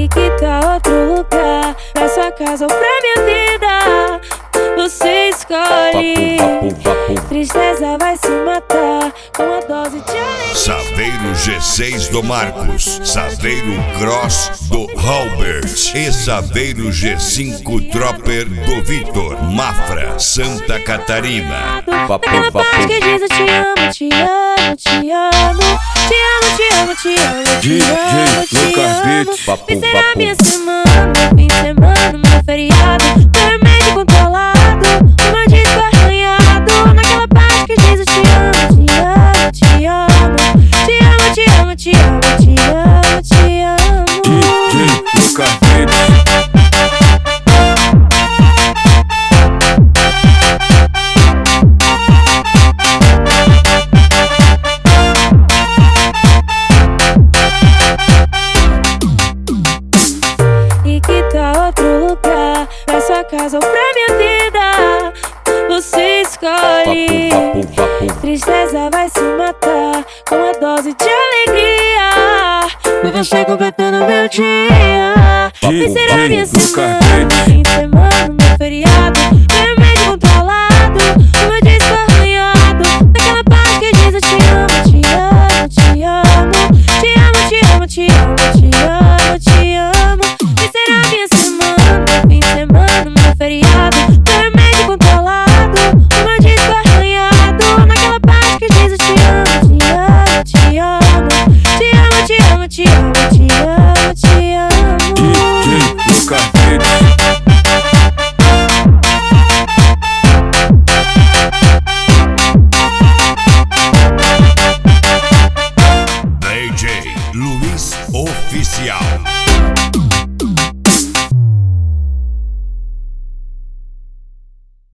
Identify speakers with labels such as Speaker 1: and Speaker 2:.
Speaker 1: E que tal outro lugar? Pra sua casa ou pra minha vida? Você escolhe. Tristeza vai se matar com a dose de alegria.
Speaker 2: Saveiro G6 do Marcos, Saveiro Cross do Halbert e Saveiro G5 Tropper do Vitor, Mafra, Santa Catarina.
Speaker 1: Aquela parte que diz eu te amo, te amo, te amo. Te amo, te amo, te amo, te amo, te amo. Me será minha semana, meu fim de semana, meu feriado. Meu remédio controlado, o meu disco arranhado. Naquela parte que diz eu te amo, te amo, te amo. Te amo, te amo, te amo, te amo, te amo.
Speaker 3: DJ Lucas Beats.
Speaker 1: E que tal outro lugar? Pra sua casa ou pra minha vida? Você escolhe. Tristeza vai se matar com a dose de alegria. Com você completando meu dia. Me será minha semana, fim de semana, meu feriado. Meu remédio controlado, o meu disco arranhado. Naquela parte que diz eu te amo, te amo, te amo. Te amo, te amo, te amo, te amo, te amo. Me será minha semana, fim de semana, meu feriado. Meu remédio controlado, o meu disco arranhado. Naquela parte que diz eu te amo, te amo, te amo. Te amo, te amo, te amo, te amo, te amo.
Speaker 3: DJ Lucas Beats.
Speaker 2: DJ Luiz Oficial.